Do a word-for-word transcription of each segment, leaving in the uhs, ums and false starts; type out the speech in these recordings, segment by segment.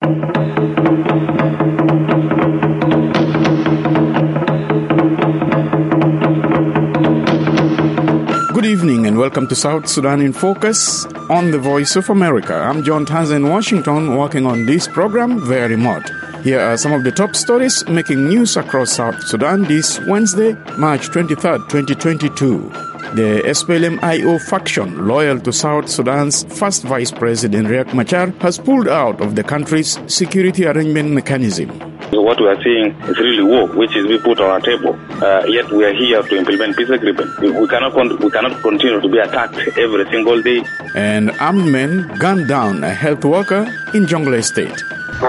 Good evening and welcome to South Sudan in Focus on the Voice of America. I'm John Tanza in Washington, working on this program very remote. Here are some of the top stories making news across South Sudan this Wednesday, March twenty-third, twenty twenty-two. The S P L M I O faction, loyal to South Sudan's first Vice President Riek Machar, has pulled out of the country's security arrangement mechanism. What we are seeing is really war, which is we put on our table. Uh, yet we are here to implement peace agreement. We cannot con- we cannot continue to be attacked every single day. And armed men gunned down a health worker in Jonglei State.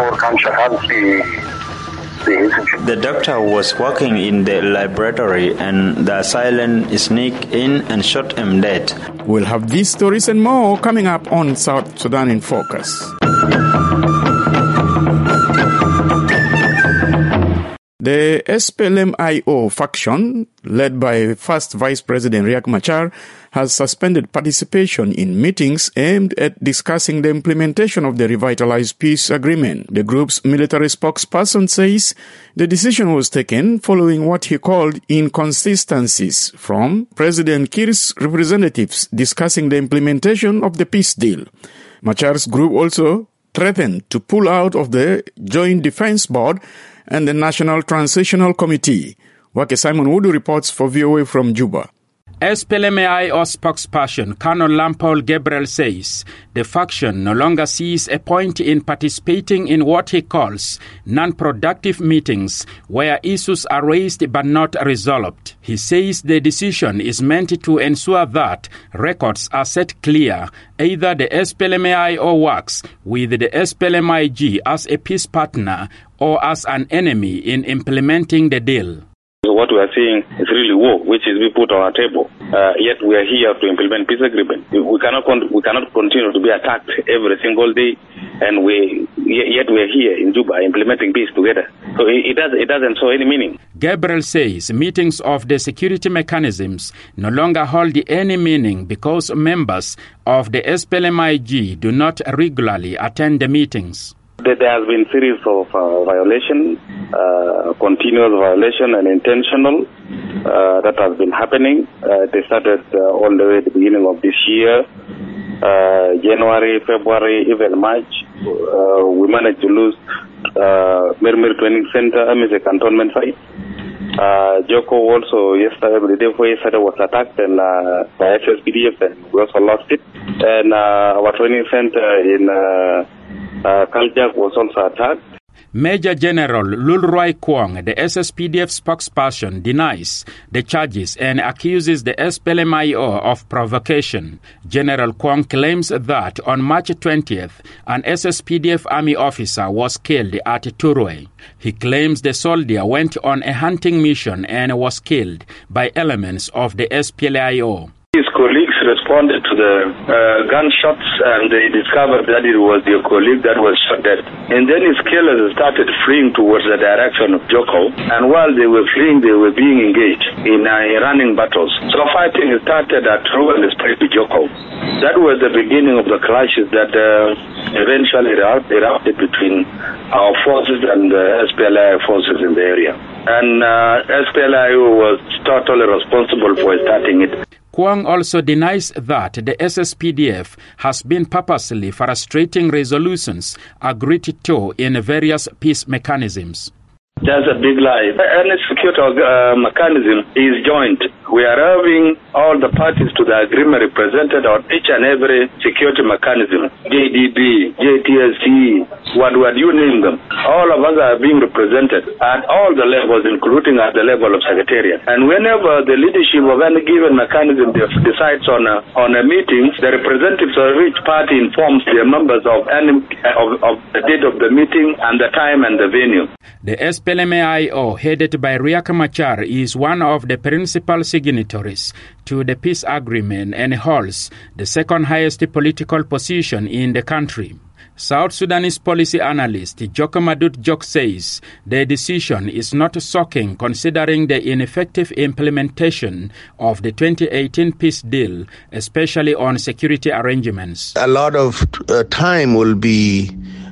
The doctor was working in the laboratory and the assailant sneaked in and shot him dead. We'll have these stories and more coming up on South Sudan in Focus. The S P L M I O faction, led by first Vice President Riek Machar, has suspended participation in meetings aimed at discussing the implementation of the revitalized peace agreement. The group's military spokesperson says the decision was taken following what he called inconsistencies from President Kiir's representatives discussing the implementation of the peace deal. Machar's group also threatened to pull out of the Joint Defense Board and the National Transitional Committee. Wake Simon Wood reports for V O A from Juba. S P L M I O spokesperson Colonel Lampol Gabriel says the faction no longer sees a point in participating in what he calls non-productive meetings where issues are raised but not resolved. He says the decision is meant to ensure that records are set clear. Either the S P L M I O works with the S P L M I G as a peace partner or as an enemy in implementing the deal. What we are seeing is really war, which is we put on our table. Uh, yet we are here to implement peace agreement. We cannot con- we cannot continue to be attacked every single day, and we yet we are here in Juba implementing peace together. So it, it does it doesn't show any meaning. Gabriel says meetings of the security mechanisms no longer hold any meaning because members of the S P L M I G do not regularly attend the meetings. There has been a series of uh, violations, uh, continuous violation and intentional, uh, that has been happening. Uh, they started uh, all the way at the beginning of this year, uh, January, February, even March. Uh, we managed to lose uh, Mirmir Training Center, M S A cantonment site. Uh, Joko also yesterday, the day before yesterday was attacked and uh, by S S P D F, and we also lost it. And uh, our training center in uh, Uh, Kaljak was also attacked. Major General Lulroy Kwong, the S S P D F spokesperson, denies the charges and accuses the S P L M I O of provocation. General Kwong claims that on March twentieth, an S S P D F army officer was killed at Turwe. He claims the soldier went on a hunting mission and was killed by elements of the S P L M I O. His colleagues responded to the uh, gunshots and they discovered that it was their colleague that was shot dead. And then his killers started fleeing towards the direction of Joko. And while they were fleeing, they were being engaged in uh, running battles. So fighting started at Turwe and spread to Joko. That was the beginning of the clashes that uh, eventually erupted between our forces and the S P L I forces in the area. And uh, S P L I was totally responsible for starting it. Kwong also denies that the S S P D F has been purposely frustrating resolutions agreed to in various peace mechanisms. That's a big lie. Any security uh, mechanism is joint. We are having all the parties to the agreement represented on each and every security mechanism. J D B, J T S C, what would you name them? All of us are being represented at all the levels, including at the level of secretariat. And whenever the leadership of any given mechanism decides on a, on a meeting, the representatives of each party informs their members of, any, of, of the date of the meeting and the time and the venue. The S P L M I O, headed by Riek Machar, is one of the principal signatories to the peace agreement and holds the second highest political position in the country. South Sudanese policy analyst Joko Madut Jok says the decision is not shocking considering the ineffective implementation of the twenty eighteen peace deal, especially on security arrangements. A lot of uh, time will be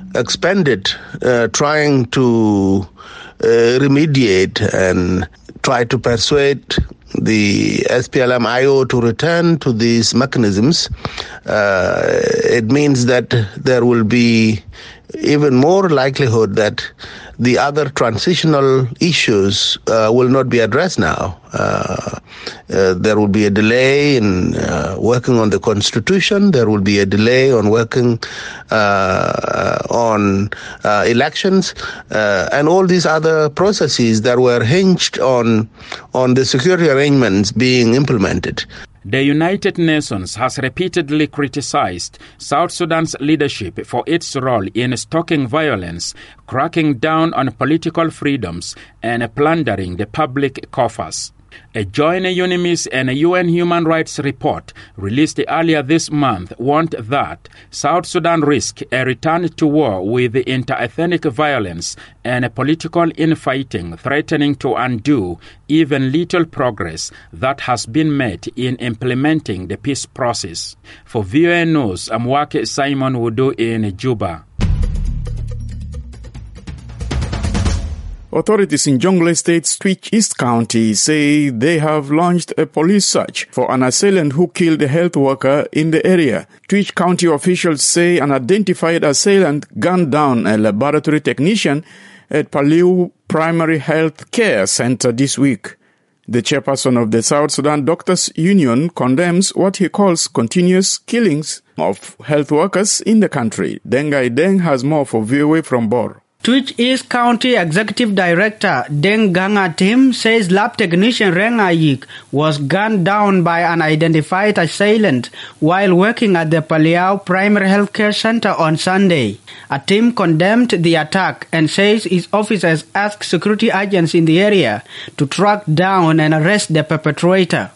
expended uh, trying to uh, remediate and try to persuade the S P L M I O to return to these mechanisms, uh, it means that there will be even more likelihood that the other transitional issues uh, will not be addressed now. Uh, uh, there will be a delay in uh, working on the constitution. There will be a delay on working uh, on uh, elections uh, and all these other processes that were hinged on on the security arrangements being implemented. The United Nations has repeatedly criticized South Sudan's leadership for its role in stoking violence, cracking down on political freedoms, and plundering the public coffers. A joint UNMISS and a U N Human Rights report released earlier this month warned that South Sudan risks a return to war with inter-ethnic violence and political infighting threatening to undo even little progress that has been made in implementing the peace process. For V O A News, I'm Wake Simon Wudu in Juba. Authorities in Jonglei State's Twitch East County say they have launched a police search for an assailant who killed a health worker in the area. Twitch County officials say an identified assailant gunned down a laboratory technician at Paliu Primary Health Care Center this week. The chairperson of the South Sudan Doctors Union condemns what he calls continuous killings of health workers in the country. Dengai Deng has more for V O A from Bor. Twitch East County Executive Director Deng Ganga Tim says lab technician Reng Ayik was gunned down by an identified assailant while working at the Paliau Primary Health Care Center on Sunday. Atim condemned the attack and says his office has asked security agents in the area to track down and arrest the perpetrator.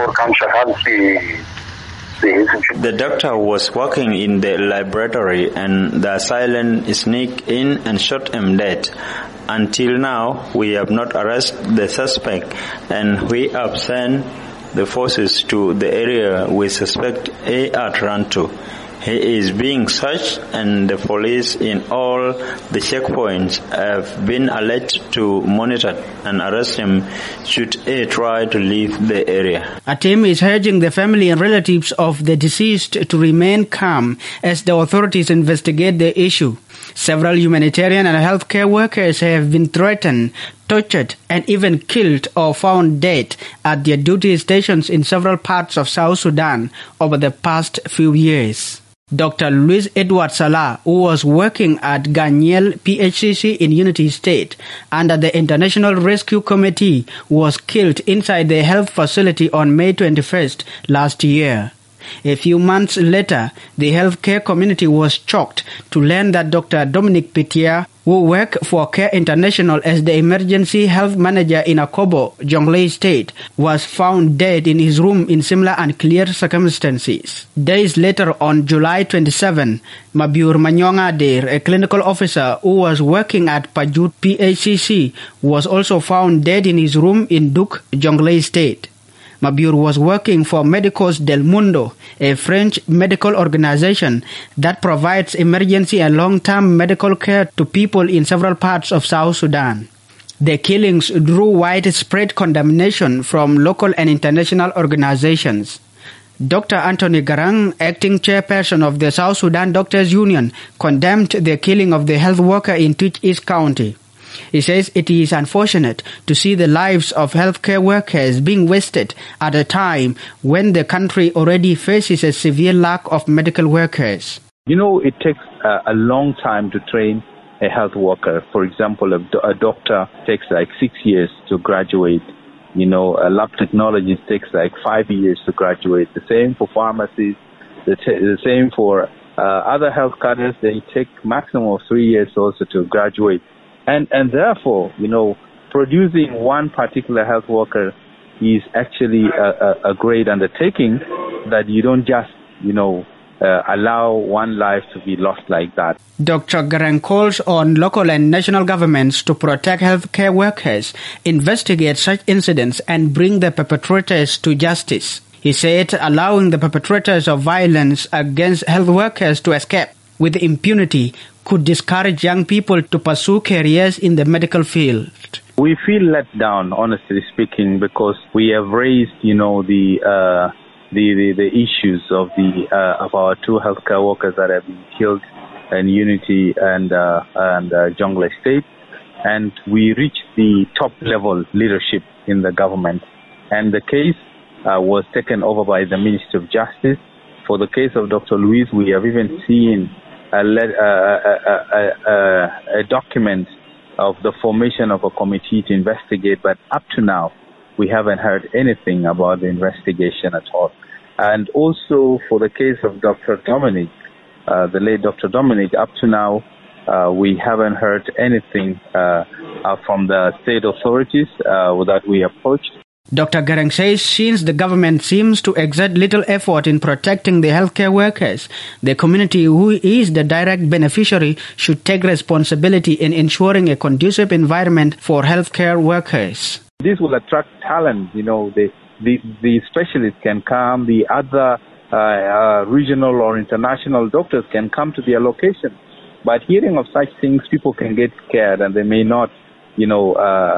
The doctor was working in the laboratory and the assailant sneaked in and shot him dead. Until now, we have not arrested the suspect and we have sent the forces to the area we suspect he had run to. He is being searched and the police in all the checkpoints have been alerted to monitor and arrest him should he try to leave the area. Atim is urging the family and relatives of the deceased to remain calm as the authorities investigate the issue. Several humanitarian and healthcare workers have been threatened, tortured, and even killed or found dead at their duty stations in several parts of South Sudan over the past few years. Doctor Luis Edward Salah, who was working at Ganiel P H C C in Unity State under the International Rescue Committee, was killed inside the health facility on May twenty-first last year. A few months later, the healthcare community was shocked to learn that Doctor Dominic Petier, who worked for Care International as the emergency health manager in Akobo, Jonglei State, was found dead in his room in similar unclear circumstances. Days later, on July twenty-seventh, Mabiur Manyonga Der, a clinical officer who was working at Pajut P H C C, was also found dead in his room in Duk, Jonglei State. Mabiur was working for Medicos del Mundo, a French medical organization that provides emergency and long-term medical care to people in several parts of South Sudan. The killings drew widespread condemnation from local and international organizations. Doctor Anthony Garang, acting chairperson of the South Sudan Doctors Union, condemned the killing of the health worker in Twitch East County. He says it is unfortunate to see the lives of healthcare workers being wasted at a time when the country already faces a severe lack of medical workers. You know, it takes uh, a long time to train a health worker. For example, a, do- a doctor takes like six years to graduate. You know, a lab technologist takes like five years to graduate. The same for pharmacists. The, t- the same for uh, other health cadres. They take maximum of three years also to graduate. And and therefore, you know, producing one particular health worker is actually a, a, a great undertaking that you don't just, you know, uh, allow one life to be lost like that. Doctor Garang calls on local and national governments to protect healthcare workers, investigate such incidents, and bring the perpetrators to justice. He said allowing the perpetrators of violence against health workers to escape with impunity could discourage young people to pursue careers in the medical field. We feel let down, honestly speaking, because we have raised, you know, the uh, the, the the issues of the uh, of our two healthcare workers that have been killed in Unity and uh, and uh, Jonglei State, and we reached the top level leadership in the government, and the case uh, was taken over by the Ministry of Justice. For the case of Doctor Louise, we have even seen a, a, a, a, a document of the formation of a committee to investigate, but up to now, we haven't heard anything about the investigation at all. And also for the case of Doctor Dominic, uh, the late Doctor Dominic, up to now, uh, we haven't heard anything uh, uh, from the state authorities uh, that we approached. Doctor Garang says since the government seems to exert little effort in protecting the healthcare workers, the community who is the direct beneficiary should take responsibility in ensuring a conducive environment for healthcare workers. This will attract talent. You know, the the, the specialists can come, the other uh, uh, regional or international doctors can come to their location. But hearing of such things, people can get scared and they may not, you know, uh,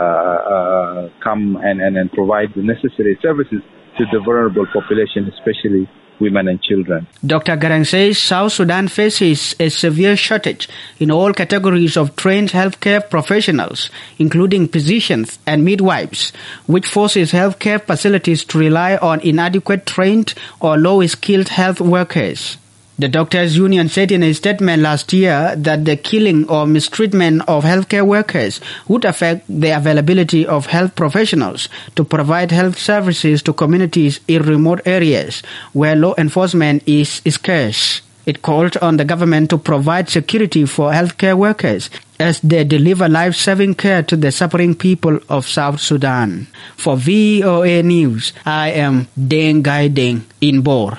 uh, come and, and, and provide the necessary services to the vulnerable population, especially women and children. Doctor Garang says South Sudan faces a severe shortage in all categories of trained healthcare professionals, including physicians and midwives, which forces healthcare facilities to rely on inadequate trained or low-skilled health workers. The Doctors' Union said in a statement last year that the killing or mistreatment of healthcare workers would affect the availability of health professionals to provide health services to communities in remote areas where law enforcement is scarce. It called on the government to provide security for healthcare workers as they deliver life-saving care to the suffering people of South Sudan. For V O A News, I am Deng Gai Deng in Bor.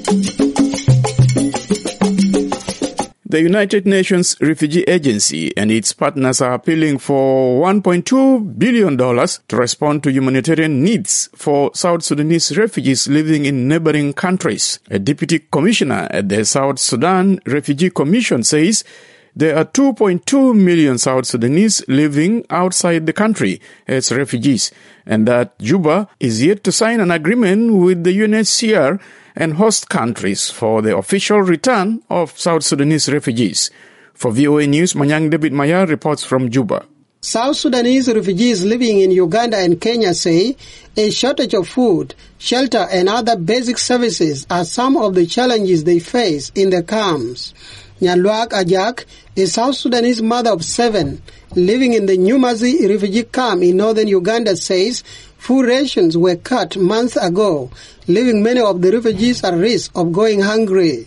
The United Nations Refugee Agency and its partners are appealing for one point two billion dollars to respond to humanitarian needs for South Sudanese refugees living in neighboring countries. A deputy commissioner at the South Sudan Refugee Commission says there are two point two million South Sudanese living outside the country as refugees, and that Juba is yet to sign an agreement with the U N H C R and host countries for the official return of South Sudanese refugees. For V O A News, Manyang David Maya reports from Juba. South Sudanese refugees living in Uganda and Kenya say a shortage of food, shelter and other basic services are some of the challenges they face in the camps. Nyalwak Ajak, a South Sudanese mother of seven, living in the Nyumazi refugee camp in northern Uganda, says food rations were cut months ago, leaving many of the refugees at risk of going hungry.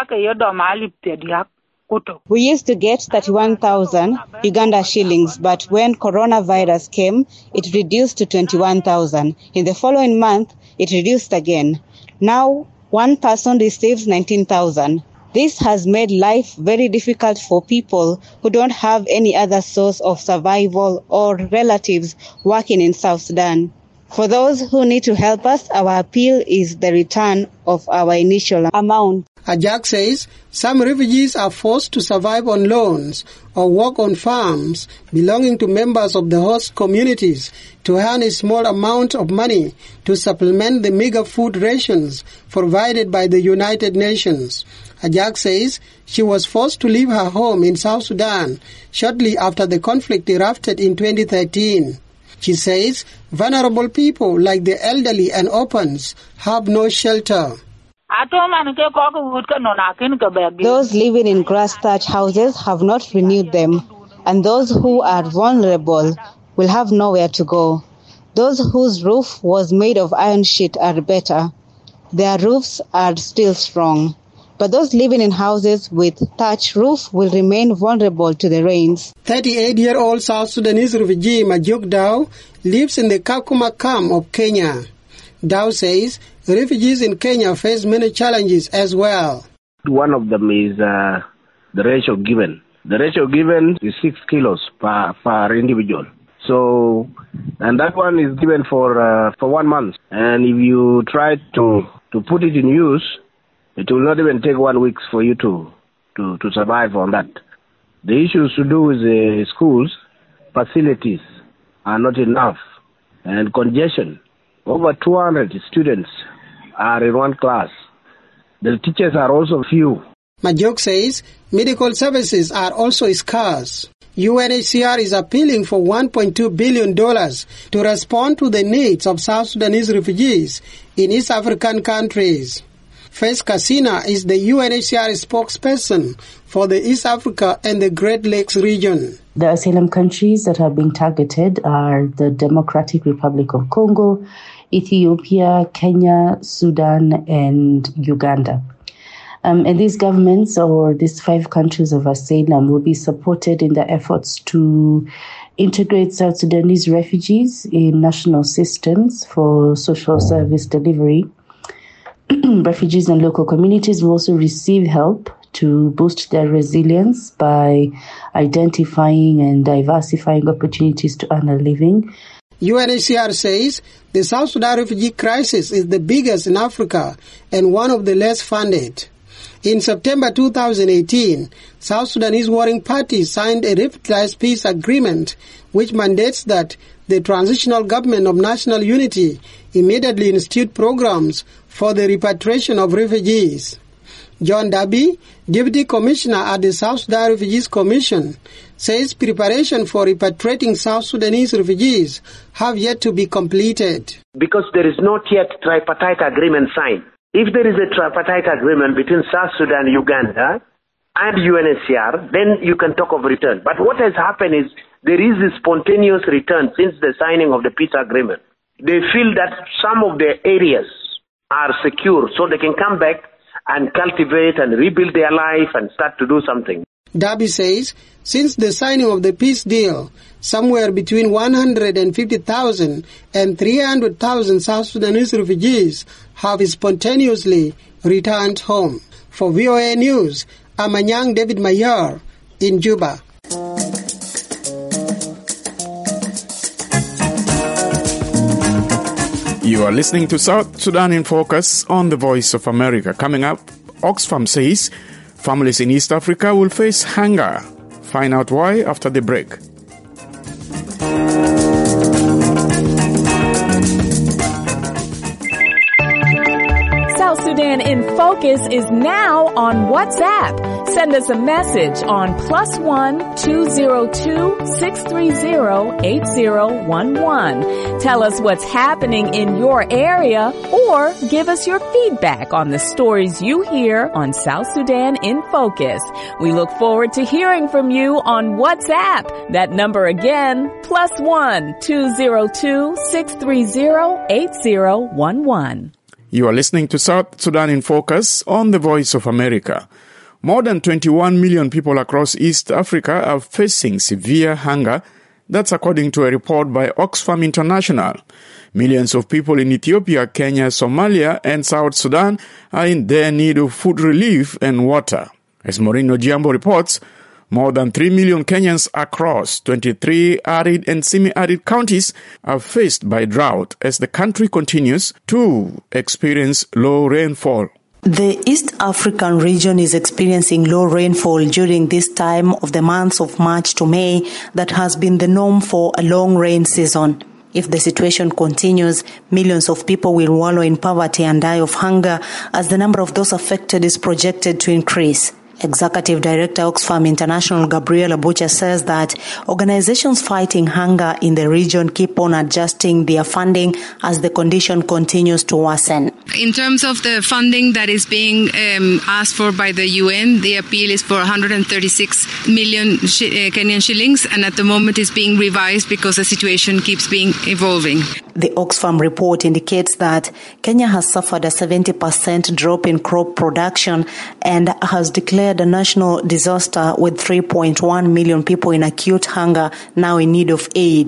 We used to get thirty-one thousand Uganda shillings, but when coronavirus came, it reduced to twenty-one thousand. In the following month, it reduced again. Now, one person receives nineteen thousand. This has made life very difficult for people who don't have any other source of survival or relatives working in South Sudan. For those who need to help us, our appeal is the return of our initial amount. Ajak says some refugees are forced to survive on loans or work on farms belonging to members of the host communities to earn a small amount of money to supplement the meager food rations provided by the United Nations. Ajak says she was forced to leave her home in South Sudan shortly after the conflict erupted in twenty thirteen. She says vulnerable people like the elderly and orphans have no shelter. Those living in grass-thatched houses have not renewed them, and those who are vulnerable will have nowhere to go. Those whose roof was made of iron sheet are better. Their roofs are still strong. But those living in houses with thatched roof will remain vulnerable to the rains. thirty-eight-year-old South Sudanese refugee Majuk Dao lives in the Kakuma camp of Kenya. Dao says refugees in Kenya face many challenges as well. One of them is uh, the ratio given. The ratio given is six kilos per, per individual. So, and that one is given for uh, for one month. And if you try to, to put it in use, it will not even take one week for you to, to, to survive on that. The issues to do with the schools, facilities are not enough, and congestion. Over two hundred students are in one class. The teachers are also few. Majok says medical services are also scarce. U N H C R is appealing for one point two billion dollars to respond to the needs of South Sudanese refugees in East African countries. Faiz Kassina is the U N H C R spokesperson for the East Africa and the Great Lakes region. The asylum countries that are being targeted are the Democratic Republic of Congo, Ethiopia, Kenya, Sudan, and Uganda. Um, and these governments, or these five countries of asylum, will be supported in their efforts to integrate South Sudanese refugees in national systems for social service delivery. Refugees and local communities will also receive help to boost their resilience by identifying and diversifying opportunities to earn a living. U N H C R says the South Sudan refugee crisis is the biggest in Africa and one of the less funded. In September two thousand eighteen, South Sudanese warring parties signed a revitalized peace agreement which mandates that the transitional government of national unity immediately institute programs for the repatriation of refugees. John Darby, Deputy Commissioner at the South Sudan Refugees Commission, says preparation for repatriating South Sudanese refugees have yet to be completed. Because there is not yet tripartite agreement signed. If there is a tripartite agreement between South Sudan, Uganda, and U N H C R, then you can talk of return. But what has happened is there is a spontaneous return since the signing of the peace agreement. They feel that some of their areas are secure, so they can come back and cultivate and rebuild their life and start to do something. Darby says, since the signing of the peace deal, somewhere between one hundred fifty thousand and three hundred thousand South Sudanese refugees have spontaneously returned home. For V O A News, Amanyang David Mayer in Juba. You are listening to South Sudan in Focus on the Voice of America. Coming up, Oxfam says families in East Africa will face hunger. Find out why after the break. South Sudan in Focus is now on WhatsApp. Send us a message on plus one two zero two six three zero eight zero one one. Tell us what's happening in your area or give us your feedback on the stories you hear on South Sudan in Focus. We look forward to hearing from you on WhatsApp. That number again, plus one two zero two six three zero eight zero one one. You are listening to South Sudan in Focus on the Voice of America. More than twenty-one million people across East Africa are facing severe hunger. That's according to a report by Oxfam International. Millions of people in Ethiopia, Kenya, Somalia, and South Sudan are in their need of food relief and water. As Maureen Ojiambo reports, more than three million Kenyans across twenty-three arid and semi-arid counties are faced by drought as the country continues to experience low rainfall. The East African region is experiencing low rainfall during this time of the months of March to May that has been the norm for a long rain season. If the situation continues, millions of people will wallow in poverty and die of hunger as the number of those affected is projected to increase. Executive Director Oxfam International Gabriela Bucha says that organizations fighting hunger in the region keep on adjusting their funding as the condition continues to worsen. In terms of the funding that is being um, asked for by the U N, the appeal is for one hundred thirty-six million sh- uh, Kenyan shillings, and at the moment is being revised because the situation keeps being evolving. The Oxfam report indicates that Kenya has suffered a seventy percent drop in crop production and has declared a national disaster with three point one million people in acute hunger now in need of aid.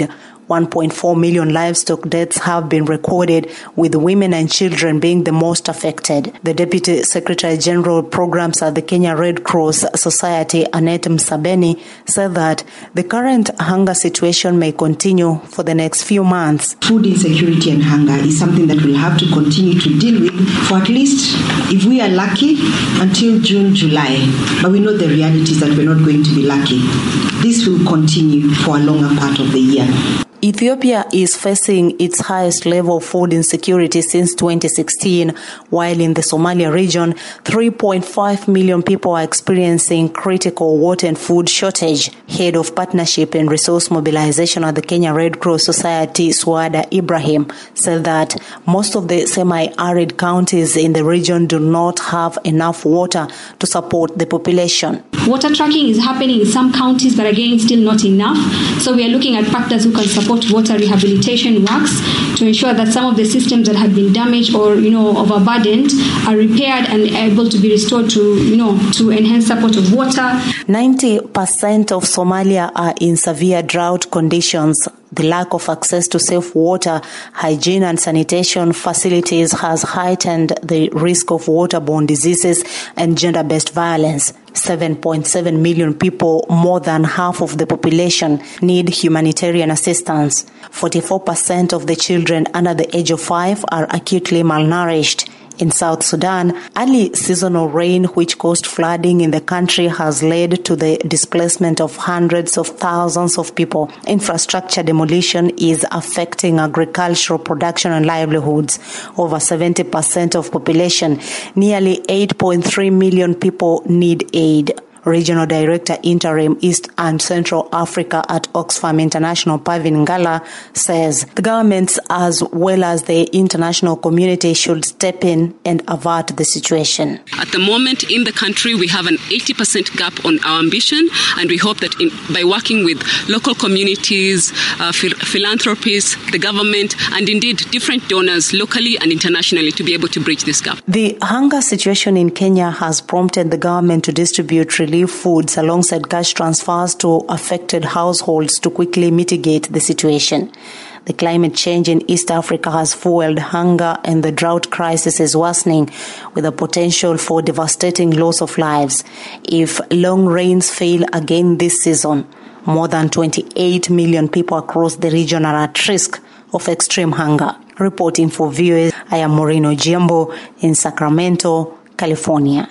one point four million livestock deaths have been recorded, with women and children being the most affected. The Deputy Secretary General Programs at the Kenya Red Cross Society, Annette Msabeni, said that the current hunger situation may continue for the next few months. Food insecurity and hunger is something that we'll have to continue to deal with for at least, if we are lucky, until June, July. But we know the reality is that we're not going to be lucky. This will continue for a longer part of the year. Ethiopia is facing its highest level of food insecurity since twenty sixteen, while in the Somalia region, three point five million people are experiencing critical water and food shortage. Head of Partnership and Resource Mobilization at the Kenya Red Cross Society, Suada Ibrahim, said that most of the semi-arid counties in the region do not have enough water to support the population. Water tracking is happening in some counties, but again, still not enough. So we are looking at partners who can support water rehabilitation works to ensure that some of the systems that have been damaged or, you know, overburdened are repaired and able to be restored to, you know, to enhance support of water. ninety percent of Somalia are in severe drought conditions. The lack of access to safe water, hygiene and sanitation facilities has heightened the risk of waterborne diseases and gender-based violence. seven point seven million people, more than half of the population, need humanitarian assistance. forty-four percent of the children under the age of five are acutely malnourished. In South Sudan, early seasonal rain which caused flooding in the country has led to the displacement of hundreds of thousands of people. Infrastructure demolition is affecting agricultural production and livelihoods. Over seventy percent of population, nearly eight point three million people, need aid. Regional Director Interim East and Central Africa at Oxfam International, Pavin Ngala, says the governments as well as the international community should step in and avert the situation. At the moment in the country, we have an eighty percent gap on our ambition, and we hope that in, by working with local communities, uh, phil- philanthropists, the government, and indeed different donors locally and internationally to be able to bridge this gap. The hunger situation in Kenya has prompted the government to distribute relief foods alongside cash transfers to affected households to quickly mitigate the situation. The climate change in East Africa has fueled hunger, and the drought crisis is worsening, with the potential for devastating loss of lives. If long rains fail again this season, more than twenty-eight million people across the region are at risk of extreme hunger. Reporting for V O A, I am Moreno Giambo in Sacramento, California.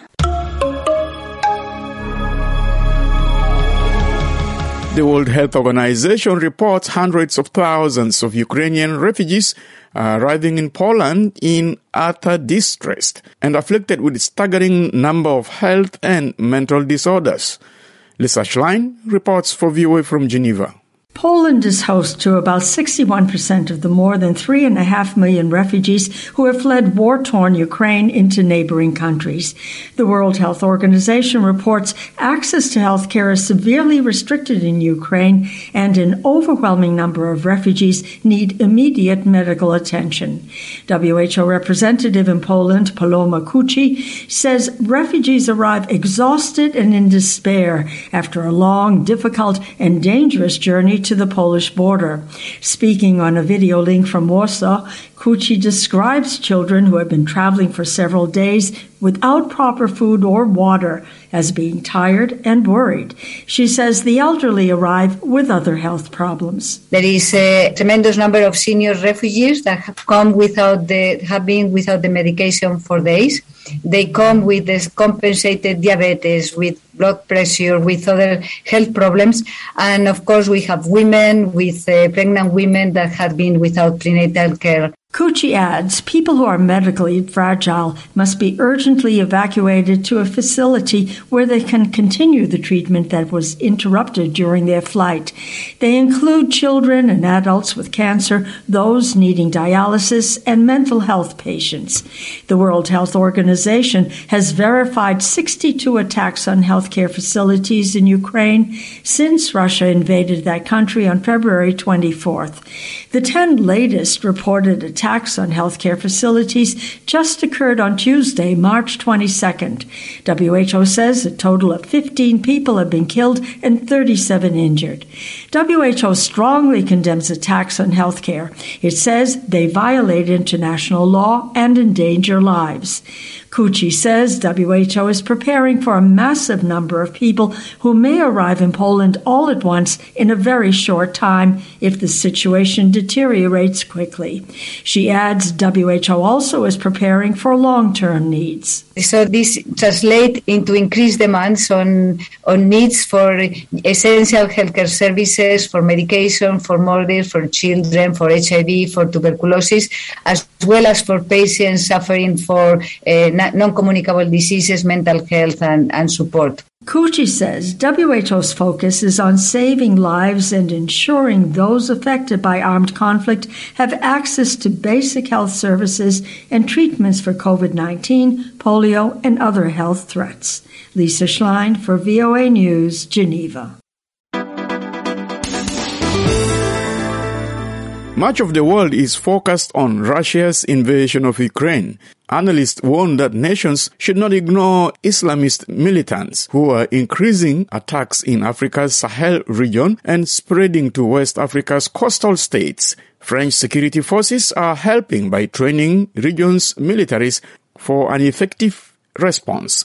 The World Health Organization reports hundreds of thousands of Ukrainian refugees are arriving in Poland in utter distress and afflicted with a staggering number of health and mental disorders. Lisa Schlein reports for V O A from Geneva. Poland is host to about sixty-one percent of the more than three and a half million refugees who have fled war-torn Ukraine into neighboring countries. The World Health Organization reports access to health care is severely restricted in Ukraine, and an overwhelming number of refugees need immediate medical attention. W H O representative in Poland, Paloma Kuchi, says refugees arrive exhausted and in despair after a long, difficult, and dangerous journey to the Polish border. Speaking on a video link from Warsaw, Kuchi describes children who have been traveling for several days without proper food or water as being tired and worried. She says the elderly arrive with other health problems. There is a tremendous number of senior refugees that have come without the have been without the medication for days. They come with this compensated diabetes, with blood pressure, with other health problems. And of course, we have women with uh, pregnant women that have been without prenatal care. Kuchi adds, people who are medically fragile must be urgently evacuated to a facility where they can continue the treatment that was interrupted during their flight. They include children and adults with cancer, those needing dialysis, and mental health patients. The World Health Organization has verified sixty-two attacks on healthcare facilities in Ukraine since Russia invaded that country on February twenty-fourth. The ten latest reported attacks Attacks on healthcare facilities just occurred on Tuesday, March twenty-second. W H O says a total of fifteen people have been killed and thirty-seven injured. W H O strongly condemns attacks on healthcare. It says they violate international law and endanger lives. Cucci says W H O is preparing for a massive number of people who may arrive in Poland all at once in a very short time if the situation deteriorates quickly. She adds W H O also is preparing for long-term needs. So this translates into increased demands on, on needs for essential healthcare services, for medication, for mothers, for children, for H I V, for tuberculosis, as well as for patients suffering for uh, non-communicable diseases, mental health, and, and support. Cucci says W H O's focus is on saving lives and ensuring those affected by armed conflict have access to basic health services and treatments for COVID nineteen, polio, and other health threats. Lisa Schlein for V O A News, Geneva. Much of the world is focused on Russia's invasion of Ukraine. Analysts warn that nations should not ignore Islamist militants who are increasing attacks in Africa's Sahel region and spreading to West Africa's coastal states. French security forces are helping by training region's militaries for an effective response,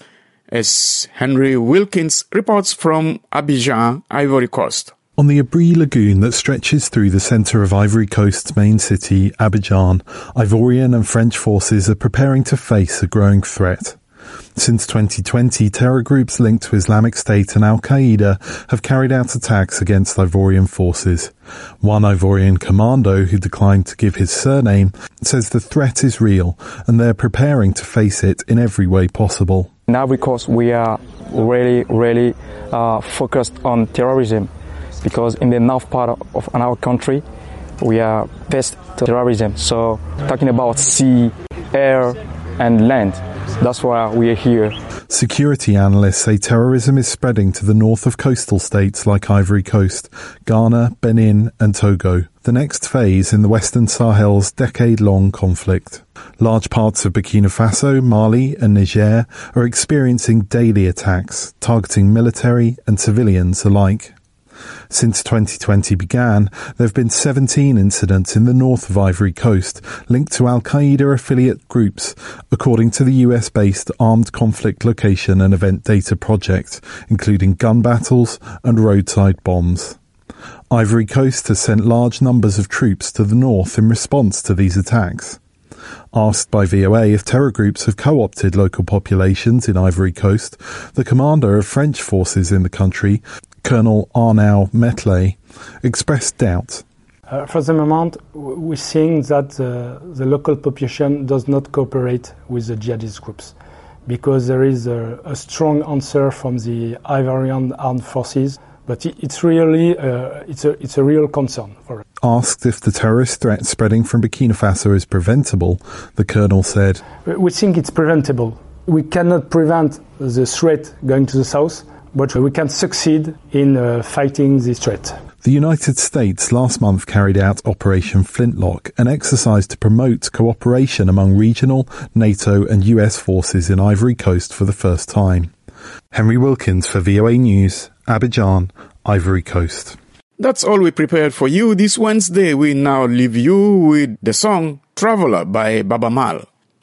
as Henry Wilkins reports from Abidjan, Ivory Coast. On the Abri Lagoon that stretches through the centre of Ivory Coast's main city, Abidjan, Ivorian and French forces are preparing to face a growing threat. Since twenty twenty, terror groups linked to Islamic State and Al-Qaeda have carried out attacks against Ivorian forces. One Ivorian commando, who declined to give his surname, says the threat is real and they're preparing to face it in every way possible. In Ivory Coast, we are really, really uh, focused on terrorism, because in the north part of our country, we are faced to terrorism. So talking about sea, air, and land, that's why we are here. Security analysts say terrorism is spreading to the north of coastal states like Ivory Coast, Ghana, Benin, and Togo, the next phase in the Western Sahel's decade-long conflict. Large parts of Burkina Faso, Mali, and Niger are experiencing daily attacks, targeting military and civilians alike. Since twenty twenty began, there have been seventeen incidents in the north of Ivory Coast linked to Al-Qaeda affiliate groups, according to the U S-based Armed Conflict Location and Event Data Project, including gun battles and roadside bombs. Ivory Coast has sent large numbers of troops to the north in response to these attacks. Asked by V O A if terror groups have co-opted local populations in Ivory Coast, the commander of French forces in the country, Colonel Arnaud Metley, expressed doubt. Uh, for the moment, we're seeing that uh, the local population does not cooperate with the jihadist groups, because there is a, a strong answer from the Ivorian armed forces, but it, it's really uh, it's a it's a real concern for us. Asked if the terrorist threat spreading from Burkina Faso is preventable, the colonel said, "We think it's preventable. We cannot prevent the threat going to the south, but we can succeed in uh, fighting this threat." The United States last month carried out Operation Flintlock, an exercise to promote cooperation among regional, NATO and U S forces in Ivory Coast for the first time. Henry Wilkins for V O A News, Abidjan, Ivory Coast. That's all we prepared for you this Wednesday. We now leave you with the song Traveler by Baba Mal.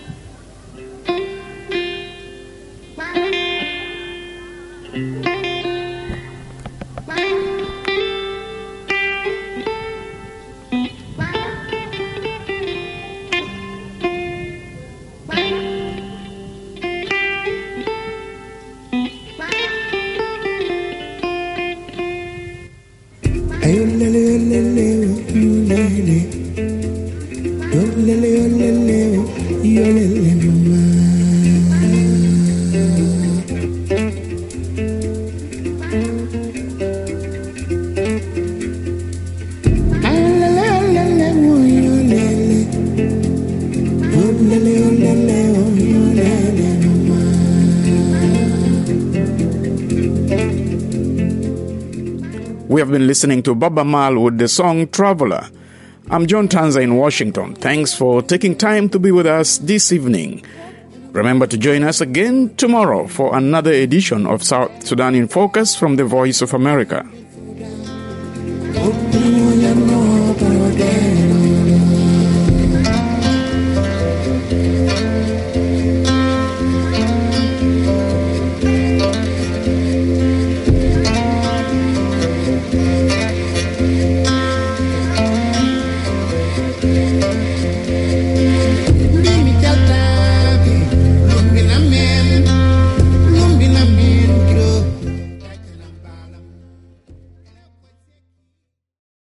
We have been listening to Baba Mal with the song Traveler. I'm John Tanza in Washington. Thanks for taking time to be with us this evening. Remember to join us again tomorrow for another edition of South Sudan in Focus from the Voice of America.